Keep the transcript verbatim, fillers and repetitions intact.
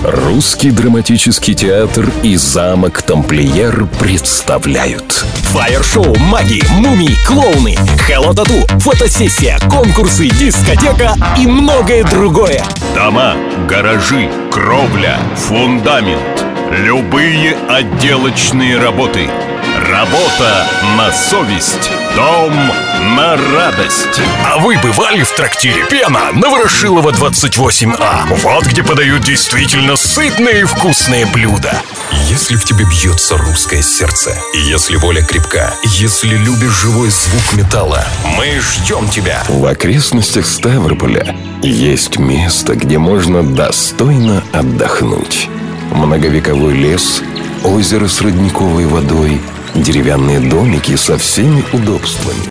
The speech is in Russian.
Русский драматический театр и замок Тамплиер представляют фаер-шоу, маги, мумии, клоуны, Hello Tattoo, фотосессия, конкурсы, дискотека и многое другое. Дома, гаражи, кровля, фундамент, любые отделочные работы. Работа на совесть, дом на радость. А вы бывали в трактире «Пена» на Ворошилова двадцать восемь А? Вот где подают действительно сытные и вкусные блюда. Если в тебе бьется русское сердце, если воля крепка, если любишь живой звук металла, мы ждем тебя. В окрестностях Ставрополя есть место, где можно достойно отдохнуть. Многовековой лес, озеро с родниковой водой, деревянные домики со всеми удобствами.